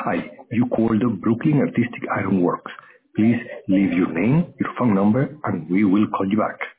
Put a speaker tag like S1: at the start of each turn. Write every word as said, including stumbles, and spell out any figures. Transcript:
S1: Hi, you called the Brooklyn Artistic Iron Works. Please leave your name, your phone number, and we will call you back.